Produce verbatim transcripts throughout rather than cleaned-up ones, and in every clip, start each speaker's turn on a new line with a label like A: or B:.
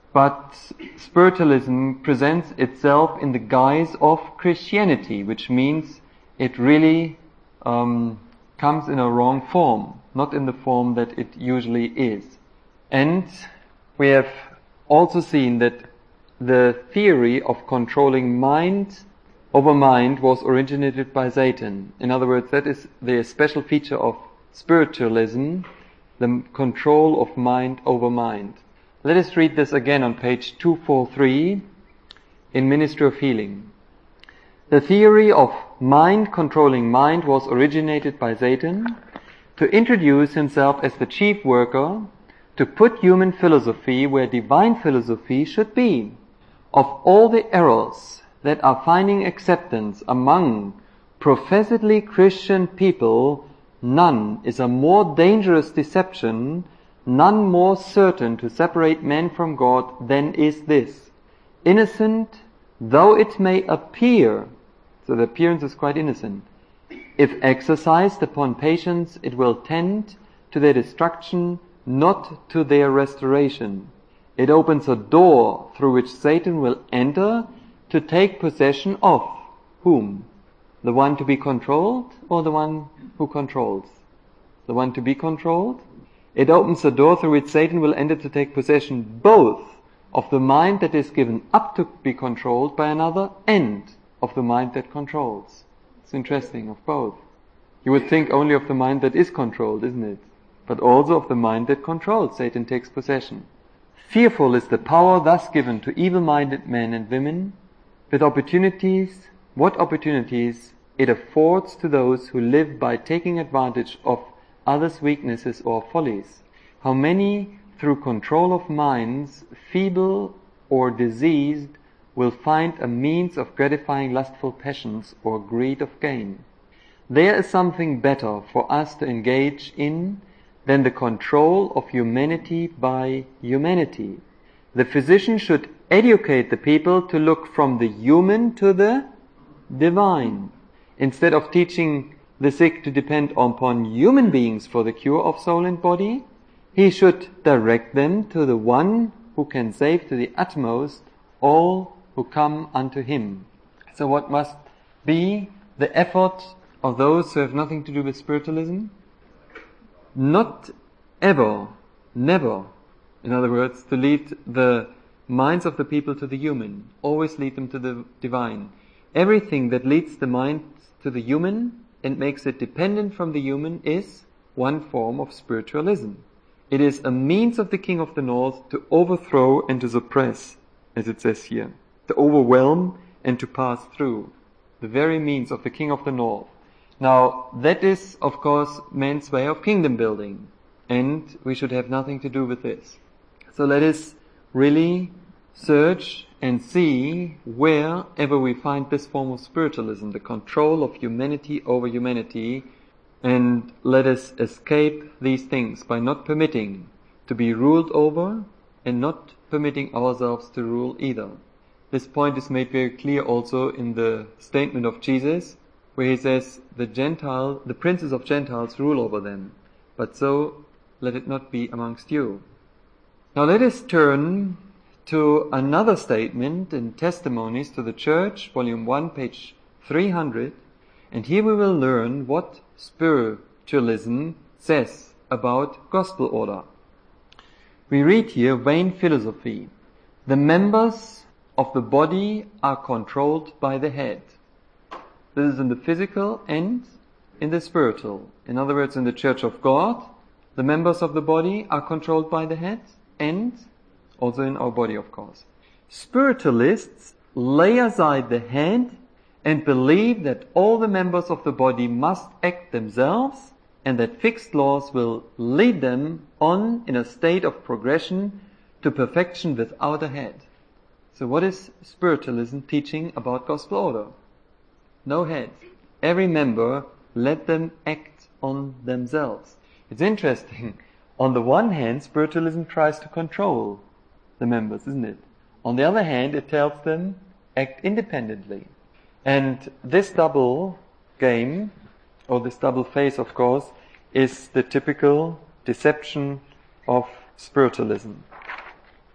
A: but spiritualism presents itself in the guise of Christianity, which means it really um, comes in a wrong form, not in the form that it usually is. And we have also seen that the theory of controlling mind over mind was originated by Satan. In other words, that is the special feature of spiritualism, the control of mind over mind. Let us read this again on page two forty-three in Ministry of Healing. The theory of mind controlling mind was originated by Satan to introduce himself as the chief worker, to put human philosophy where divine philosophy should be. Of all the errors that are finding acceptance among professedly Christian people, none is a more dangerous deception, none more certain to separate man from God than is this. Innocent though it may appear, so the appearance is quite innocent, if exercised upon patients, it will tend to their destruction, not to their restoration. It opens a door through which Satan will enter to take possession of whom? The one to be controlled or the one who controls? The one to be controlled? It opens a door through which Satan will enter to take possession both of the mind that is given up to be controlled by another and of the mind that controls. It's interesting, of both. You would think only of the mind that is controlled, isn't it? But also of the mind that controls. Satan takes possession. Fearful is the power thus given to evil-minded men and women, with opportunities, what opportunities it affords to those who live by taking advantage of others' weaknesses or follies. How many, through control of minds, feeble or diseased, will find a means of gratifying lustful passions or greed of gain. There is something better for us to engage in than the control of humanity by humanity. The physician should educate the people to look from the human to the divine. Instead of teaching the sick to depend upon human beings for the cure of soul and body, he should direct them to the one who can save to the utmost all who come unto him. So what must be the effort of those who have nothing to do with spiritualism? Not ever, never, in other words, to lead the minds of the people to the human. Always lead them to the divine. Everything that leads the mind to the human and makes it dependent from the human is one form of spiritualism. It is a means of the King of the North to overthrow and to suppress, as it says here, to overwhelm and to pass through. The very means of the King of the North. Now, that is, of course, man's way of kingdom building, and we should have nothing to do with this. So let us really search and see wherever we find this form of spiritualism, the control of humanity over humanity, and let us escape these things by not permitting to be ruled over and not permitting ourselves to rule either. This point is made very clear also in the statement of Jesus, where he says, the Gentile, the princes of Gentiles rule over them, but so let it not be amongst you. Now let us turn to another statement in Testimonies to the Church, volume one, page three hundred, and here we will learn what spiritualism says about gospel order. We read here, vain philosophy. The members of the body are controlled by the head. This is in the physical and in the spiritual. In other words, in the Church of God, the members of the body are controlled by the head, and also in our body, of course. Spiritualists lay aside the head and believe that all the members of the body must act themselves, and that fixed laws will lead them on in a state of progression to perfection without a head. So what is spiritualism teaching about gospel order? No head. Every member, let them act on themselves. It's interesting. On the one hand, spiritualism tries to control the members, isn't it? On the other hand, it tells them, act independently. And this double game, or this double face, of course, is the typical deception of spiritualism.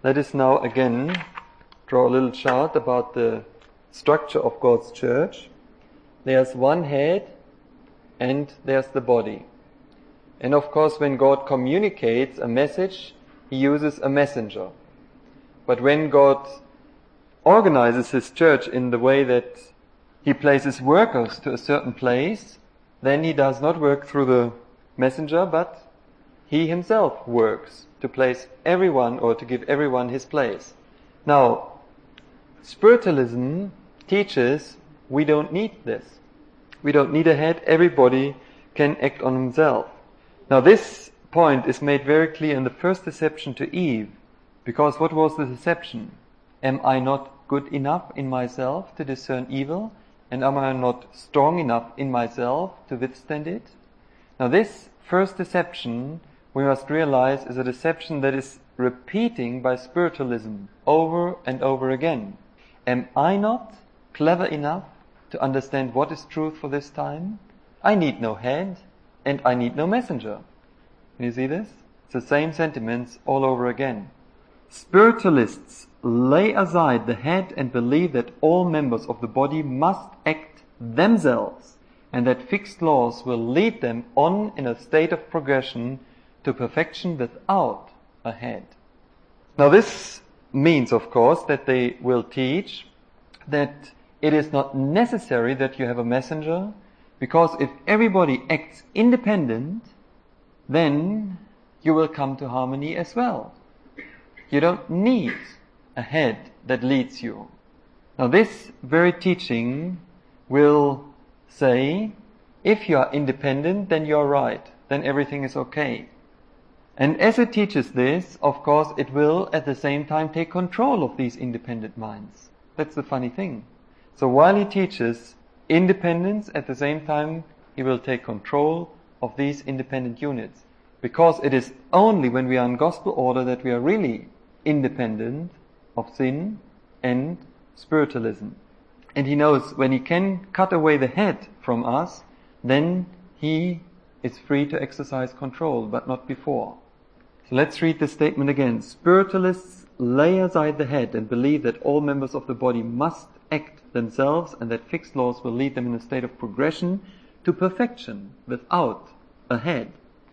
A: let us now again draw a little chart about the structure of God's church. There's one head and there's the body. And of course, when God communicates a message, He uses a messenger. But when God organizes His church in the way that He places workers to a certain place, then He does not work through the messenger, but He Himself works to place everyone or to give everyone his place. Now, spiritualism teaches we don't need this. We don't need a head. Everybody can act on himself. Now, this point is made very clear in the first deception to Eve. Because what was the deception? Am I not good enough in myself to discern evil? And am I not strong enough in myself to withstand it? Now, this first deception, we must realize, is a deception that is repeating by spiritualism over and over again. Am I not clever enough to understand what is truth for this time? I need no head, and I need no messenger. Can you see this? It's the same sentiments all over again. Spiritualists lay aside the head and believe that all members of the body must act themselves, and that fixed laws will lead them on in a state of progression to perfection without a head. Now, this means, of course, that they will teach that it is not necessary that you have a messenger, because if everybody acts independent, then you will come to harmony as well. You don't need a head that leads you. Now, this very teaching will say, if you are independent, then you are right, then everything is okay. And as it teaches this, of course, it will at the same time take control of these independent minds. That's the funny thing. So while he teaches independence, at the same time he will take control of these independent units. Because it is only when we are in gospel order that we are really independent of sin and spiritualism. And he knows when he can cut away the head from us, then he is free to exercise control, but not before. So let's read the statement again. Spiritualists lay aside the head and believe that all members of the body must act themselves and that fixed laws will lead them in a state of progression to perfection without a head.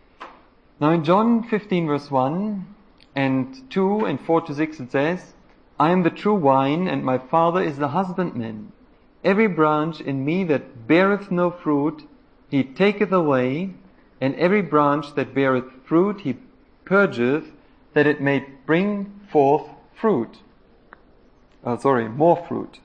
A: Now in John fifteen verse one and two and four to six it says, I am the true vine and my Father is the husbandman. Every branch in me that beareth no fruit, he taketh away, and every branch that beareth fruit, he purgeth, that it may bring forth fruit. Oh, sorry, more fruit.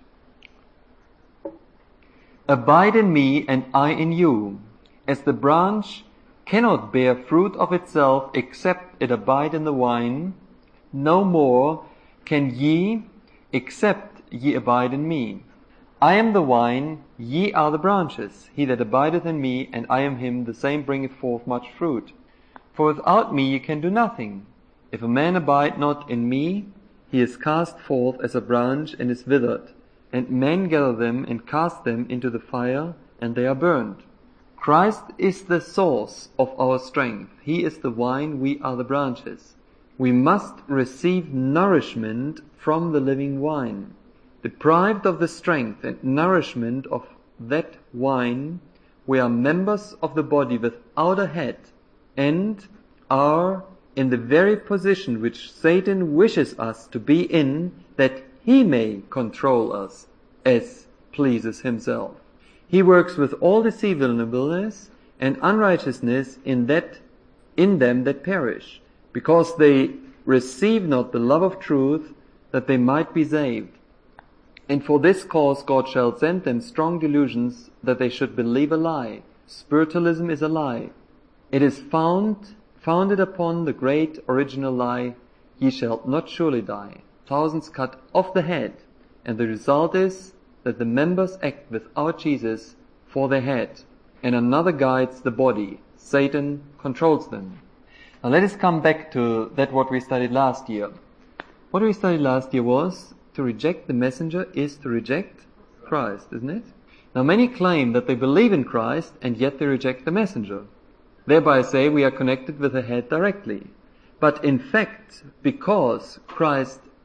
A: Abide in me, and I in you. As the branch cannot bear fruit of itself except it abide in the vine, no more can ye except ye abide in me. I am the vine, ye are the branches. He that abideth in me, and I am him, the same bringeth forth much fruit. For without me ye can do nothing. If a man abide not in me, he is cast forth as a branch and is withered, and men gather them and cast them into the fire, and they are burned. Christ is the source of our strength. He is the vine, we are the branches. We must receive nourishment from the living vine. Deprived of the strength and nourishment of that vine, we are members of the body without a head, and are in the very position which Satan wishes us to be in, that he may control us as pleases himself. He works with all deceivableness and unrighteousness in that in them that perish, because they receive not the love of truth, that they might be saved. And for this cause God shall send them strong delusions, that they should believe a lie. Spiritualism is a lie. It is found, founded upon the great original lie, ye shall not surely die. Thousands cut off the head, and the result is that the members act without Jesus for their head, and another guides the body. Satan controls them. Now let us come back to that what we studied last year. What we studied last year was to reject the messenger is to reject Christ, isn't it? Now many claim that they believe in Christ and yet they reject the messenger. Thereby say we are connected with the head directly. But in fact, because Christ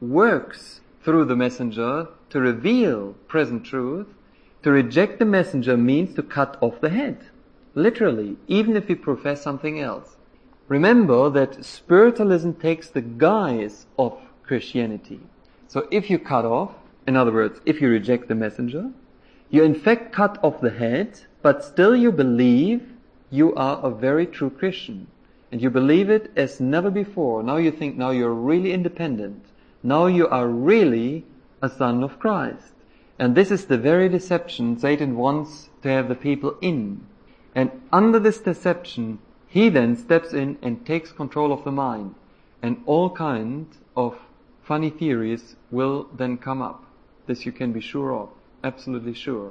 A: works through the messenger to reveal present truth, to reject the messenger means to cut off the head. Literally, even if we profess something else. Remember that spiritualism takes the guise of Christianity. So if you cut off, in other words, if you reject the messenger, you in fact cut off the head, but still you believe you are a very true Christian. And you believe it as never before. Now you think, now you're really independent. Now you are really a son of Christ. And this is the very deception Satan wants to have the people in. And under this deception, he then steps in and takes control of the mind. And all kinds of funny theories will then come up. This you can be sure of. Absolutely sure.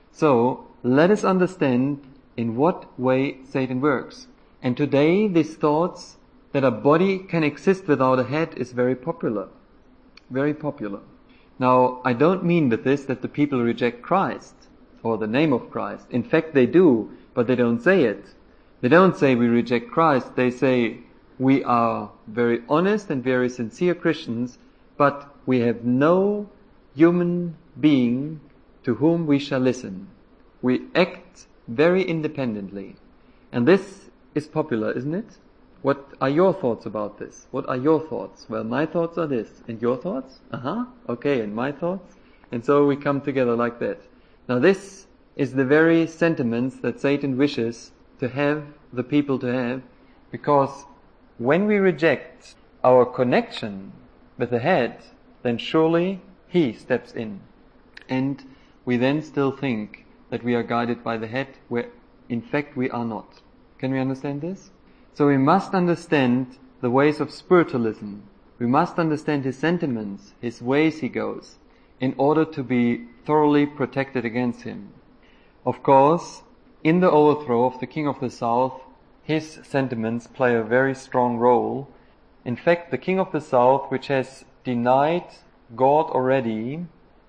A: So, let us understand in what way Satan works. And today, these thoughts that a body can exist without a head is very popular. Very popular. Now, I don't mean with this that the people reject Christ or the name of Christ. In fact, they do, but they don't say it. They don't say we reject Christ. They say we are very honest and very sincere Christians, but we have no human being to whom we shall listen. We act very independently. And this is popular, isn't it? What are your thoughts about this? What are your thoughts? Well, my thoughts are this. And your thoughts? Uh-huh. Okay, and my thoughts? And so we come together like that. Now this is the very sentiments that Satan wishes to have the people to have, because when we reject our connection with the head, then surely he steps in. And we then still think that we are guided by the head, where in fact we are not. Can we understand this? So we must understand the ways of spiritualism. We must understand his sentiments, his ways he goes, in order to be thoroughly protected against him. Of course, in the overthrow of the King of the South, his sentiments play a very strong role. In fact, the King of the South, which has denied God already,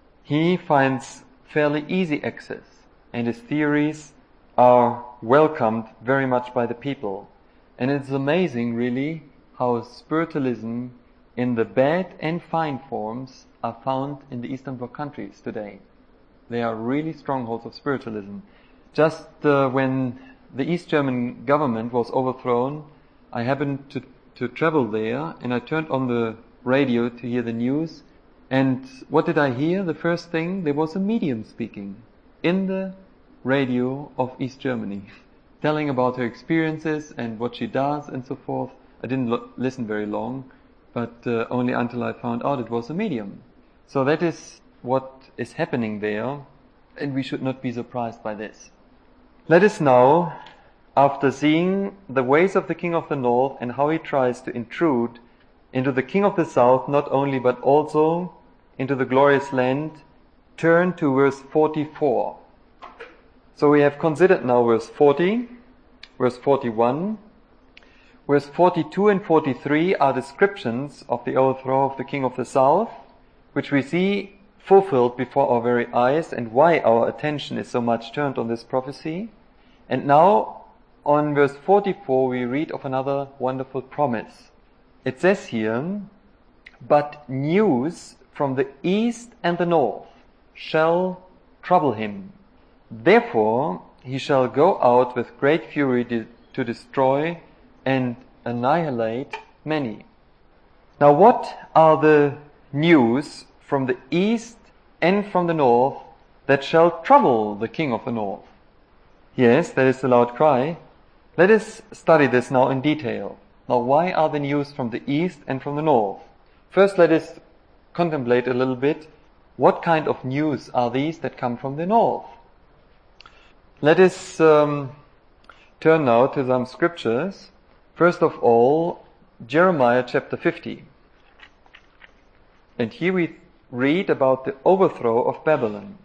A: he finds fairly easy access, and his theories are welcomed very much by the people. And it's amazing, really, how spiritualism in the bad and fine forms are found in the Eastern Bloc countries today. They are really strongholds of spiritualism. Just uh, when the East German government was overthrown, I happened to, to travel there, and I turned on the radio to hear the news. And what did I hear? The first thing, there was a medium speaking in the radio of East Germany, telling about her experiences and what she does and so forth. I didn't lo- listen very long, but uh, only until I found out it was a medium. So that is what is happening there, and we should not be surprised by this. Let us now, after seeing the ways of the King of the North and how he tries to intrude into the King of the South, not only but also into the glorious land, turn to verse forty-four. So we have considered now verse forty, verse forty-one. Verse forty-two and forty-three are descriptions of the overthrow of the King of the South, which we see fulfilled before our very eyes, and why our attention is so much turned on this prophecy. And now, on verse forty-four, we read of another wonderful promise. It says here, "But news from the east and the north shall trouble him. Therefore he shall go out with great fury de- to destroy and annihilate many." Now what are the news from the east and from the north that shall trouble the King of the North? Yes, that is the loud cry. Let us study this now in detail. Now, why are the news from the east and from the north? First, let us contemplate a little bit what kind of news are these that come from the north. Let us um, turn now to some scriptures. First of all, Jeremiah chapter fifty. And here we read about the overthrow of Babylon.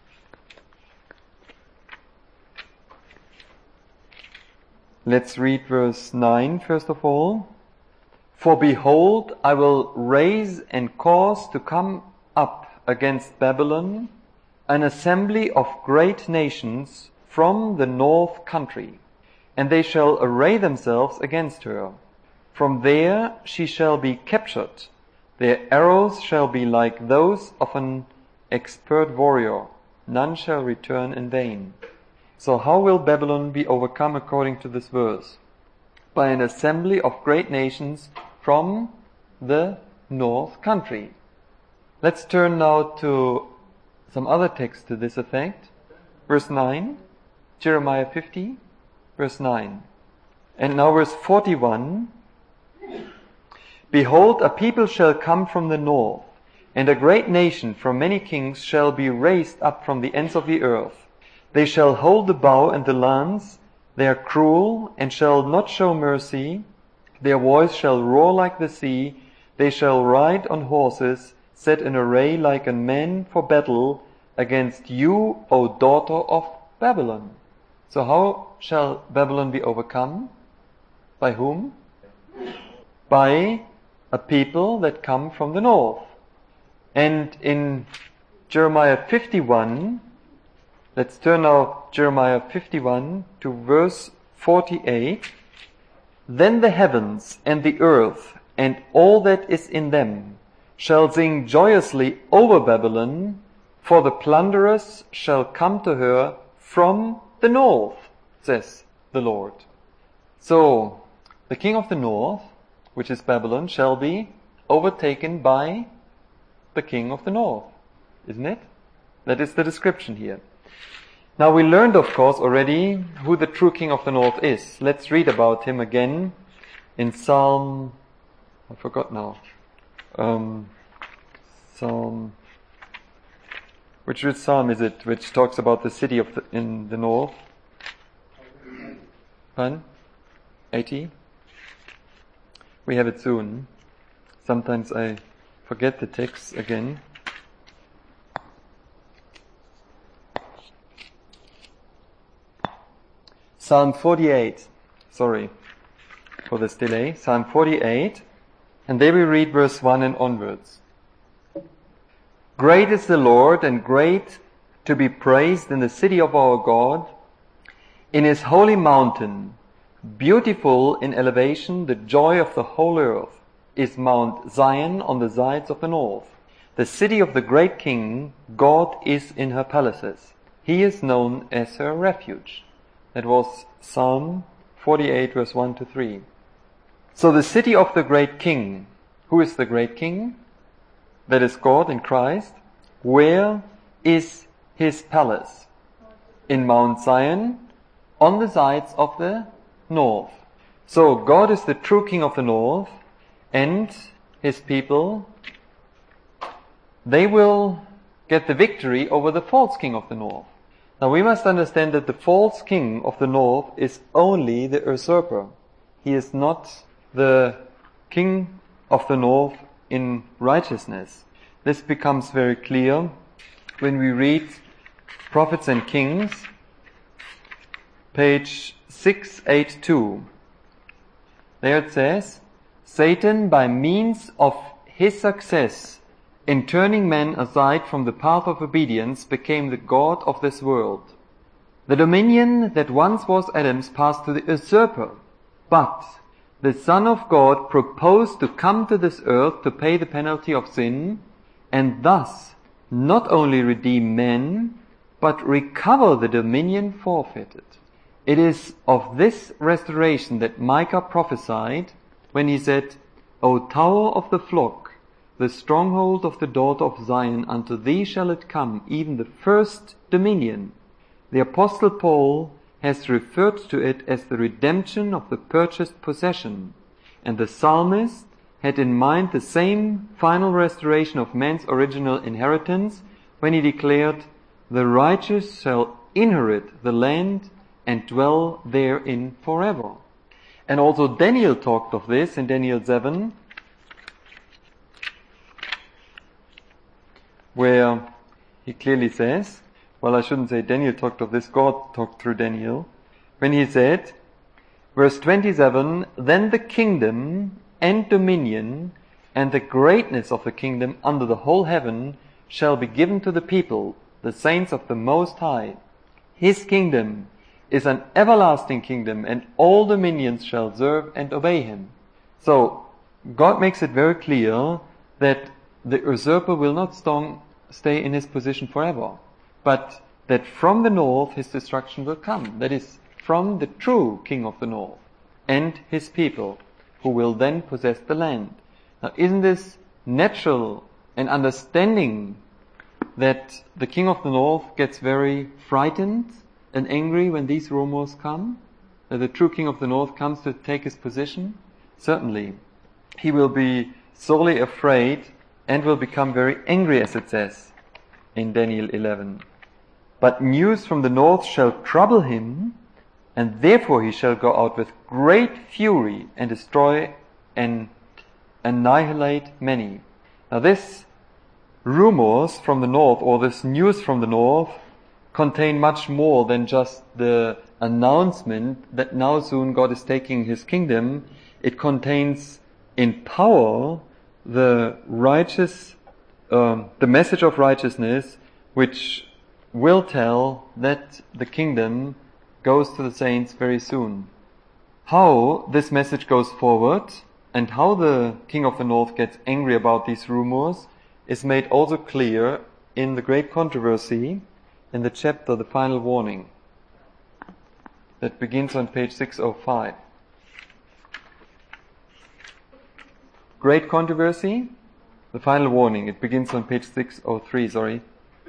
A: Let's read verse nine first of all. "For behold, I will raise and cause to come up against Babylon an assembly of great nations from the north country, and they shall array themselves against her. From there she shall be captured, Their arrows shall be like those of an expert warrior. None shall return in vain. So how will Babylon be overcome according to this verse? By an assembly of great nations from the north country. Let's turn now to some other text to this effect. Verse nine, Jeremiah fifty, verse nine. And now verse forty-one. Behold, a people shall come from the north, and a great nation from many kings shall be raised up from the ends of the earth. They shall hold the bow and the lance. They are cruel, and shall not show mercy. Their voice shall roar like the sea. They shall ride on horses, set in array like a man for battle, against you, O daughter of Babylon. So how shall Babylon be overcome? By whom? By a people that come from the north. And in Jeremiah fifty-one, let's turn now Jeremiah fifty-one to verse forty-eight. Then the heavens and the earth and all that is in them shall sing joyously over Babylon, for the plunderers shall come to her from the north, says the Lord. So, the king of the north, which is Babylon, shall be overtaken by the king of the north, isn't it? That is the description here. Now we learned, of course, already who the true king of the north is. Let's read about him again in Psalm, I forgot now, um, Psalm, which, which psalm is it, which talks about the city of the, in the north? Pardon? eighty? We have it soon. Sometimes I forget the text again. Psalm forty-eight. Sorry for this delay. Psalm forty-eight. And there we read verse one and onwards. Great is the Lord, and great to be praised in the city of our God, in his holy mountain. Beautiful in elevation, the joy of the whole earth, is Mount Zion on the sides of the north. The city of the great king, God is in her palaces. He is known as her refuge. That was Psalm forty-eight, verse one to three. So the city of the great king. Who is the great king? That is God in Christ. Where is his palace? In Mount Zion, on the sides of the north. So God is the true king of the north, and his people, they will get the victory over the false king of the north. Now we must understand that the false king of the north is only the usurper. He is not the king of the north in righteousness. This becomes very clear when we read Prophets and Kings, page six eighty-two. There it says, Satan, by means of his success in turning men aside from the path of obedience, became the god of this world. The dominion that once was Adam's passed to the usurper, but the Son of God proposed to come to this earth to pay the penalty of sin, and thus not only redeem men, but recover the dominion forfeited. It is of this restoration that Micah prophesied when he said, O tower of the flock, the stronghold of the daughter of Zion, unto thee shall it come, even the first dominion. The Apostle Paul has referred to it as the redemption of the purchased possession, and the psalmist had in mind the same final restoration of man's original inheritance when he declared, The righteous shall inherit the land and dwell therein forever. And also Daniel talked of this in Daniel seven, where he clearly says, well, I shouldn't say Daniel talked of this, God talked through Daniel, when he said, verse twenty-seven, Then the kingdom and dominion and the greatness of the kingdom under the whole heaven shall be given to the people, the saints of the Most High. His kingdom is an everlasting kingdom, and all dominions shall serve and obey him. So, God makes it very clear that the usurper will not strong, stay in his position forever, but that from the north his destruction will come. That is, from the true king of the north and his people, who will then possess the land. Now, isn't this natural and understanding that the king of the north gets very frightened and angry when these rumors come? That the true king of the north comes to take his position? Certainly. He will be sorely afraid and will become very angry, as it says in Daniel eleven. But news from the north shall trouble him, and therefore he shall go out with great fury and destroy and annihilate many. Now this rumors from the north, or this news from the north, contain much more than just the announcement that now soon God is taking his kingdom. It contains in power the righteous, um, the message of righteousness, which will tell that the kingdom goes to the saints very soon. How this message goes forward and how the king of the north gets angry about these rumors is made also clear in the great controversy in the chapter The Final Warning that begins on page six oh five. Great controversy, The Final Warning. It begins on page six oh three, sorry.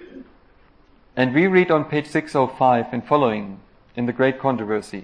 A: And we read on page six oh five and following in the Great Controversy.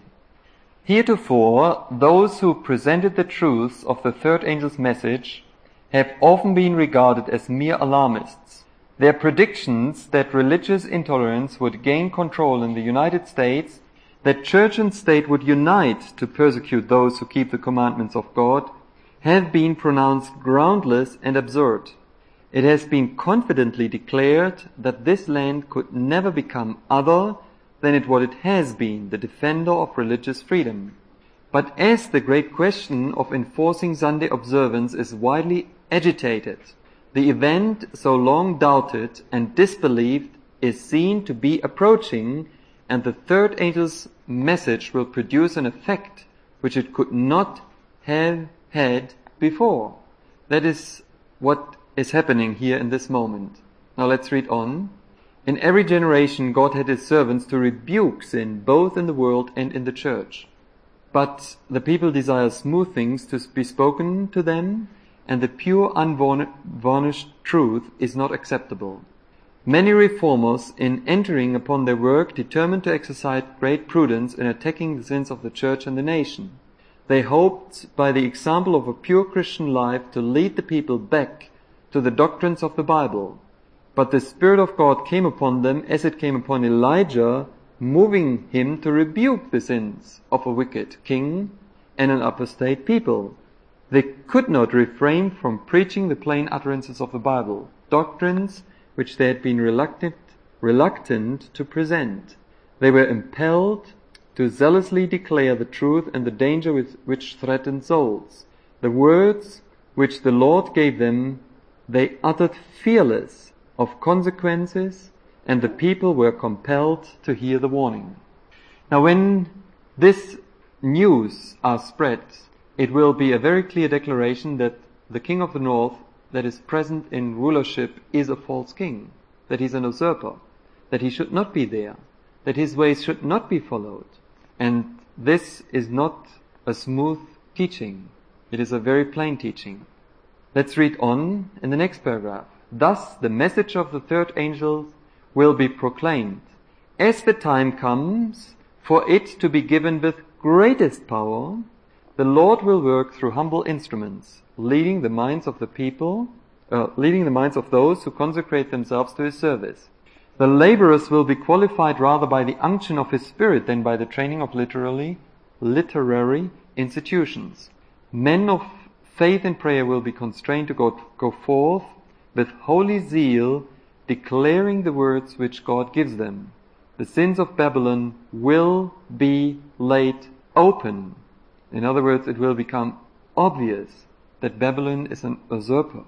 A: Heretofore, those who presented the truths of the third angel's message have often been regarded as mere alarmists. Their predictions that religious intolerance would gain control in the United States, that church and state would unite to persecute those who keep the commandments of God, have been pronounced groundless and absurd. It has been confidently declared that this land could never become other than it what it has been, the defender of religious freedom. But as the great question of enforcing Sunday observance is widely agitated, the event so long doubted and disbelieved is seen to be approaching, and the third angel's message will produce an effect which it could not have had before. That is what is happening here in this moment. Now let's read on. In every generation God had his servants to rebuke sin both in the world and in the church. But the people desire smooth things to be spoken to them, and the pure unvarnished truth is not acceptable. Many reformers, in entering upon their work, determined to exercise great prudence in attacking the sins of the church and the nation. They hoped, by the example of a pure Christian life, to lead the people back to the doctrines of the Bible. But the Spirit of God came upon them as it came upon Elijah, moving him to rebuke the sins of a wicked king and an apostate people. They could not refrain from preaching the plain utterances of the Bible, doctrines which they had been reluctant, reluctant to present. They were impelled to zealously declare the truth and the danger with which threatened souls. The words which the Lord gave them they uttered fearless of consequences, and the people were compelled to hear the warning. Now when this news are spread, it will be a very clear declaration that the king of the north that is present in rulership is a false king, that he's an usurper, that he should not be there, that his ways should not be followed. And this is not a smooth teaching. It is a very plain teaching. Let's read on in the next paragraph. Thus the message of the third angel will be proclaimed, as the time comes for it to be given with greatest power. The Lord will work through humble instruments, leading the minds of the people, uh, leading the minds of those who consecrate themselves to his service. The laborers will be qualified rather by the unction of his Spirit than by the training of literally literary institutions. Men of faith and prayer will be constrained to go, go forth with holy zeal, declaring the words which God gives them. The sins of Babylon will be laid open. In other words, it will become obvious that Babylon is an usurper.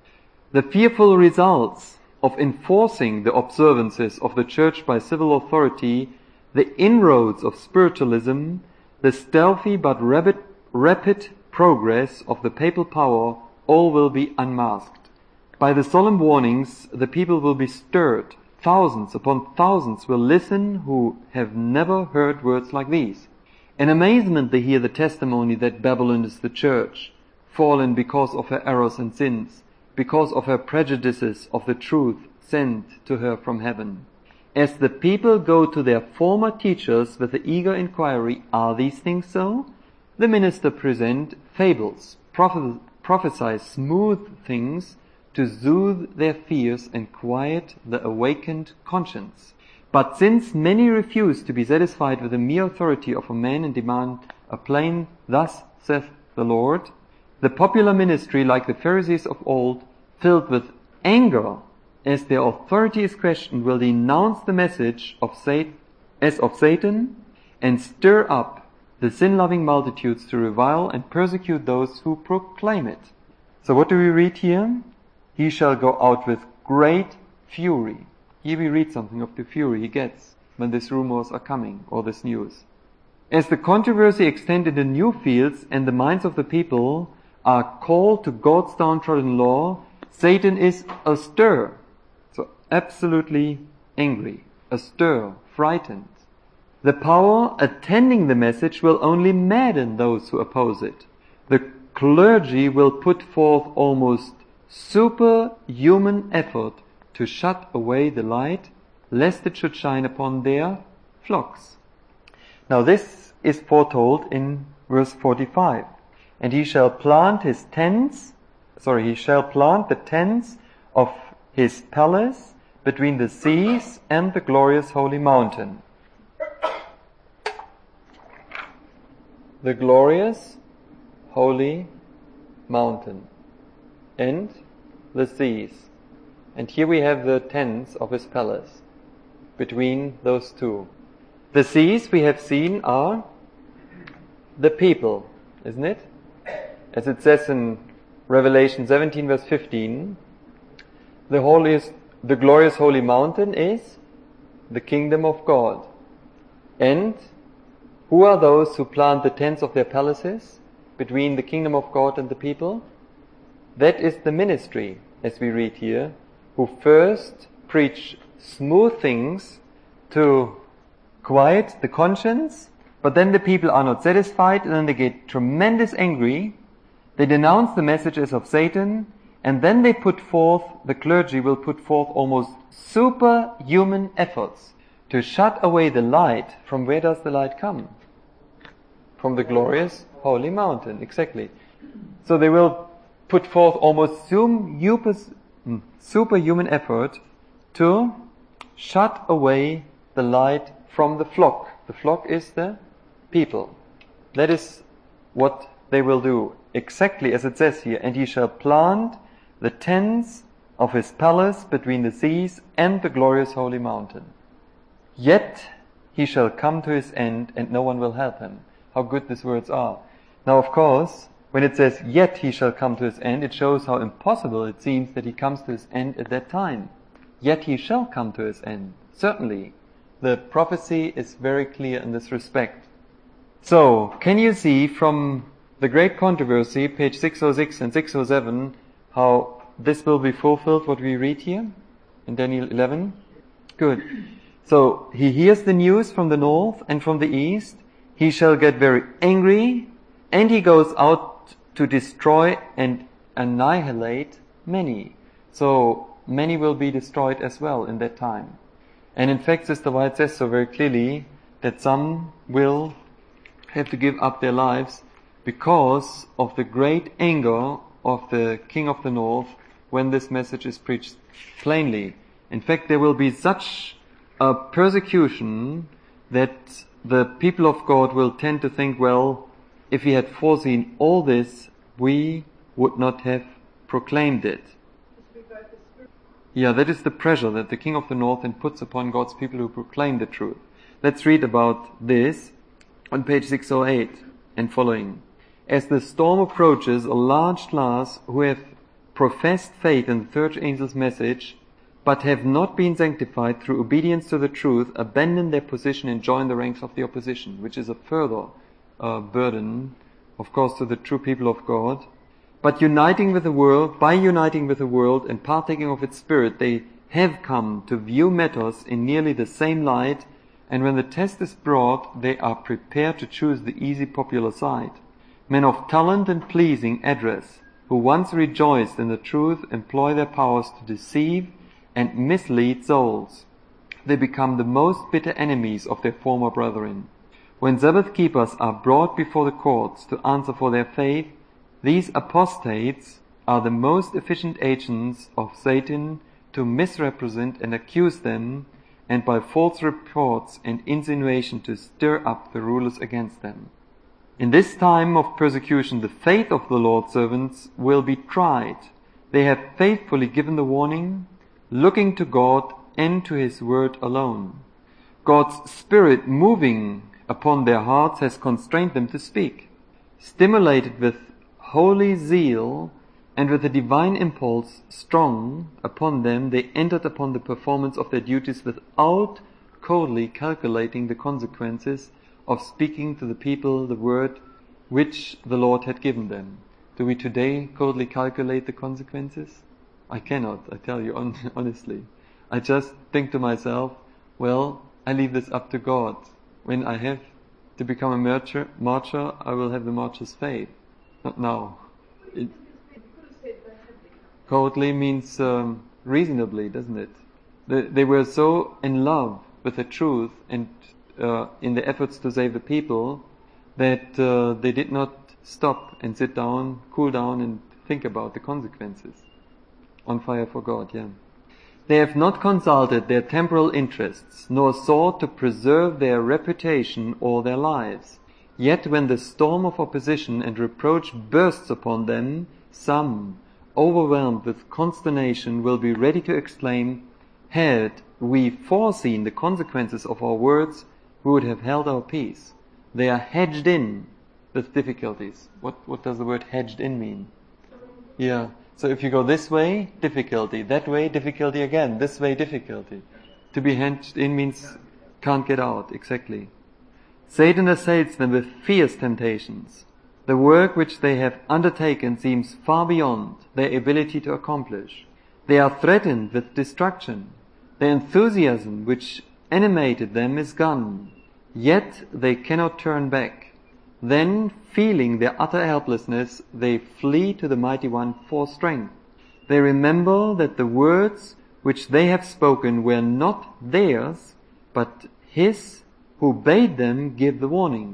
A: The fearful results of enforcing the observances of the church by civil authority, the inroads of spiritualism, the stealthy but rapid, rapid progress of the papal power, all will be unmasked. By the solemn warnings, the people will be stirred. Thousands upon thousands will listen who have never heard words like these. In amazement they hear the testimony that Babylon is the church, fallen because of her errors and sins, because of her prejudices of the truth sent to her from heaven. As the people go to their former teachers with the eager inquiry, are these things so? The minister present fables, prophe- prophesy smooth things to soothe their fears and quiet the awakened conscience. But since many refuse to be satisfied with the mere authority of a man and demand a plain, thus saith the Lord, the popular ministry, like the Pharisees of old, filled with anger as their authority is questioned, will denounce the message of Satan, as of Satan, and stir up the sin-loving multitudes to revile and persecute those who proclaim it. So what do we read here? He shall go out with great fury. Here we read something of the fury he gets when these rumors are coming, or this news. As the controversy extends into new fields and the minds of the people are called to God's downtrodden law, Satan is astir. So absolutely angry, astir, frightened. The power attending the message will only madden those who oppose it. The clergy will put forth almost superhuman effort to shut away the light, lest it should shine upon their flocks. Now this is foretold in verse forty-five. And he shall plant his tents, sorry, he shall plant the tents of his palace between the seas and the glorious holy mountain. The glorious holy mountain and the seas. And here we have the tents of his palace between those two. The seas we have seen are the people, isn't it? As it says in Revelation seventeen verse fifteen, the holiest, the glorious holy mountain is the kingdom of God. And who are those who plant the tents of their palaces between the kingdom of God and the people? That is the ministry, as we read here, who first preach smooth things to quiet the conscience, but then the people are not satisfied, and then they get tremendous angry. They denounce the messages of Satan, and then they put forth, the clergy will put forth almost superhuman efforts to shut away the light. From where does the light come? From the glorious holy mountain, exactly. So they will put forth almost superhuman effort to shut away the light from the flock. The flock is the people. That is what they will do, exactly as it says here. And he shall plant the tents of his palace between the seas and the glorious holy mountain. Yet he shall come to his end, and no one will help him. How good these words are. Now, of course, when it says, yet he shall come to his end, it shows how impossible it seems that he comes to his end at that time. Yet he shall come to his end. Certainly, the prophecy is very clear in this respect. So, can you see from the great controversy, page six oh six and six oh seven, how this will be fulfilled, what we read here in Daniel eleven? Good. So, he hears the news from the north and from the east. He shall get very angry, and he goes out to destroy and annihilate many. So, many will be destroyed as well in that time. And in fact, Sister White says so very clearly that some will have to give up their lives because of the great anger of the king of the north when this message is preached plainly. In fact, there will be such a persecution that the people of God will tend to think, well, if we had foreseen all this, we would not have proclaimed it. Yeah, that is the pressure that the king of the north then puts upon God's people who proclaim the truth. Let's read about this on page six oh eight and following. As the storm approaches, a large class who have professed faith in the third angel's message, but have not been sanctified through obedience to the truth, abandon their position and join the ranks of the opposition, which is a further uh, burden, of course, to the true people of God. But uniting with the world, by uniting with the world and partaking of its spirit, they have come to view matters in nearly the same light, and when the test is brought, they are prepared to choose the easy popular side. Men of talent and pleasing address, who once rejoiced in the truth, employ their powers to deceive and mislead souls. They become the most bitter enemies of their former brethren. When Sabbath keepers are brought before the courts to answer for their faith, these apostates are the most efficient agents of Satan to misrepresent and accuse them, and by false reports and insinuation to stir up the rulers against them. In this time of persecution, the faith of the Lord's servants will be tried. They have faithfully given the warning, looking to God and to His word alone. God's Spirit moving upon their hearts has constrained them to speak. Stimulated with holy zeal and with a divine impulse strong upon them, they entered upon the performance of their duties without coldly calculating the consequences of speaking to the people the word which the Lord had given them. Do we today coldly calculate the consequences? I cannot, I tell you on, honestly. I just think to myself, well, I leave this up to God. When I have to become a martyr, martyr I will have the martyr's faith. Not now. It, coldly means um, reasonably, doesn't it? They, they were so in love with the truth and uh, in the efforts to save the people that uh, they did not stop and sit down, cool down and think about the consequences. On fire for God, yeah. They have not consulted their temporal interests, nor sought to preserve their reputation or their lives. Yet when the storm of opposition and reproach bursts upon them, some, overwhelmed with consternation, will be ready to exclaim, "Had we foreseen the consequences of our words, we would have held our peace." They are hedged in with difficulties. What, what does the word hedged in mean? Yeah. So if you go this way, difficulty. That way, difficulty again. This way, difficulty. To be hedged in means can't get out. Exactly. Satan assails them with fierce temptations. The work which they have undertaken seems far beyond their ability to accomplish. They are threatened with destruction. The enthusiasm which animated them is gone. Yet they cannot turn back. Then, feeling their utter helplessness, they flee to the Mighty One for strength. They remember that the words which they have spoken were not theirs, but His who bade them give the warning.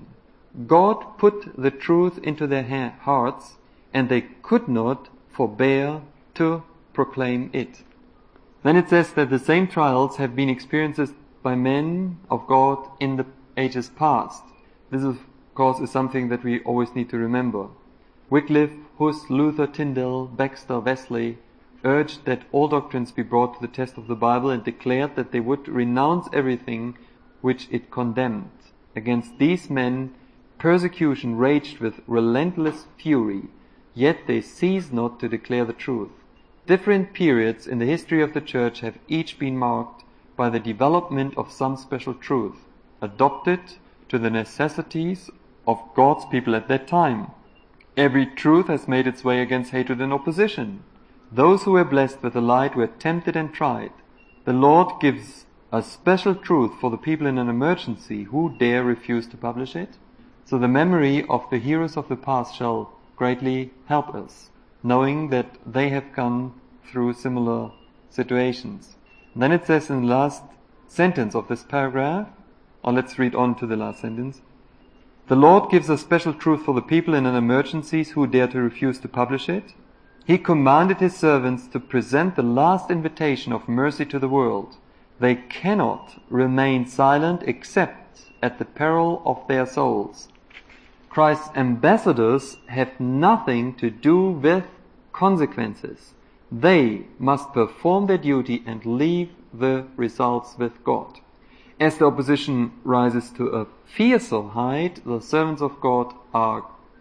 A: God put the truth into their ha- hearts, and they could not forbear to proclaim it. Then it says that the same trials have been experienced by men of God in the ages past. This is Of course, is something that we always need to remember. Wycliffe, Huss, Luther, Tyndale, Baxter, Wesley urged that all doctrines be brought to the test of the Bible and declared that they would renounce everything which it condemned. Against these men, persecution raged with relentless fury, yet they ceased not to declare the truth. Different periods in the history of the Church have each been marked by the development of some special truth, adopted to the necessities of God's people at that time. Every truth has made its way against hatred and opposition. Those who were blessed with the light were tempted and tried. The Lord gives a special truth for the people in an emergency. Who dare refuse to publish it? So the memory of the heroes of the past shall greatly help us, knowing that they have gone through similar situations. And then it says in the last sentence of this paragraph, or let's read on to the last sentence. The Lord gives a special truth for the people in an emergency who dare to refuse to publish it. He commanded His servants to present the last invitation of mercy to the world. They cannot remain silent except at the peril of their souls. Christ's ambassadors have nothing to do with consequences. They must perform their duty and leave the results with God. As the opposition rises to a fiercer height, the servants of God are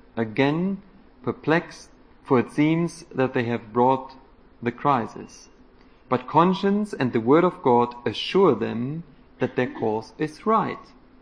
A: again perplexed, for it seems that they have brought the crisis. But conscience and the word of God assure them that their course is right.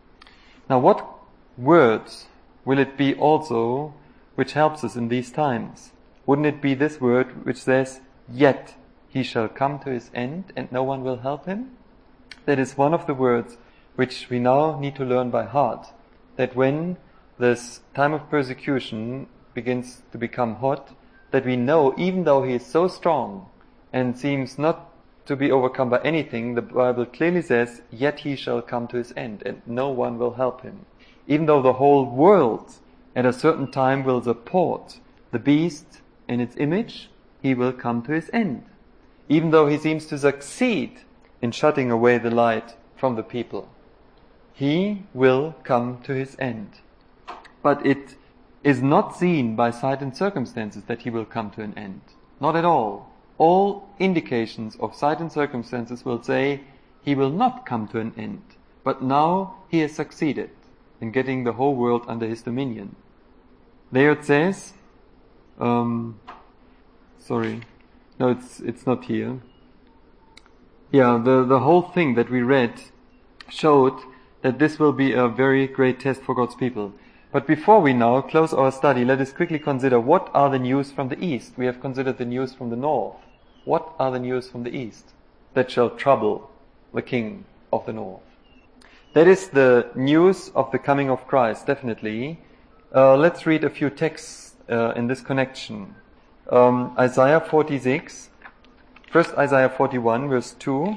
A: Now, what words will it be also which helps us in these times? wouldn't it be this word which says, yet he shall come to his end and no one will help him? That is one of the words which we now need to learn by heart. That when this time of persecution begins to become hot, that we know, even though he is so strong and seems not to be overcome by anything, the Bible clearly says, yet he shall come to his end and no one will help him. Even though the whole world at a certain time will support the beast in its image, he will come to his end. Even though he seems to succeed in shutting away the light from the people, he will come to his end. But it is not seen by sight and circumstances that he will come to an end. Not at all. All indications of sight and circumstances will say he will not come to an end. But now he has succeeded in getting the whole world under his dominion. There it says, um, sorry, no, it's it's not here. Yeah, the, the whole thing that we read showed that this will be a very great test for God's people. But before we now close our study, let us quickly consider what are the news from the east. We have considered the news from the north. What are the news from the east that shall trouble the king of the north? That is the news of the coming of Christ, definitely. Uh, let's read a few texts uh, in this connection. Um, Isaiah forty-six, first Isaiah forty-one, verse two.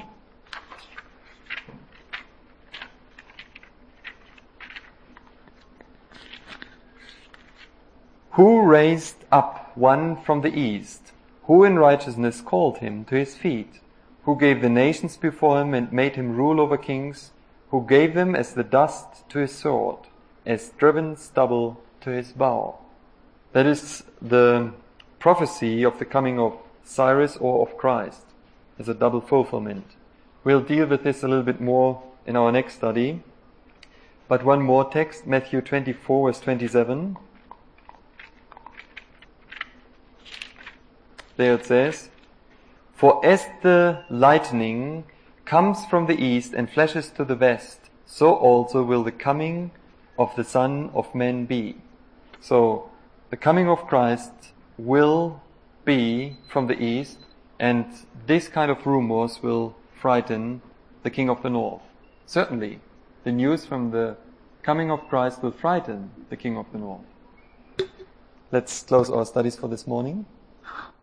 A: Who raised up one from the east? Who in righteousness called him to his feet? Who gave the nations before him and made him rule over kings? Who gave them as the dust to his sword, as driven stubble to his bow? That is the prophecy of the coming of Cyrus or of Christ as a double fulfillment. We'll deal with this a little bit more in our next study. But one more text, Matthew twenty-four, verse twenty-seven. There it says, for as the lightning comes from the east and flashes to the west, so also will the coming of the Son of Man be. So, the coming of Christ will be from the east, and this kind of rumors will frighten the king of the north. Certainly, the news from the coming of Christ will frighten the king of the north. Let's close our studies for this morning.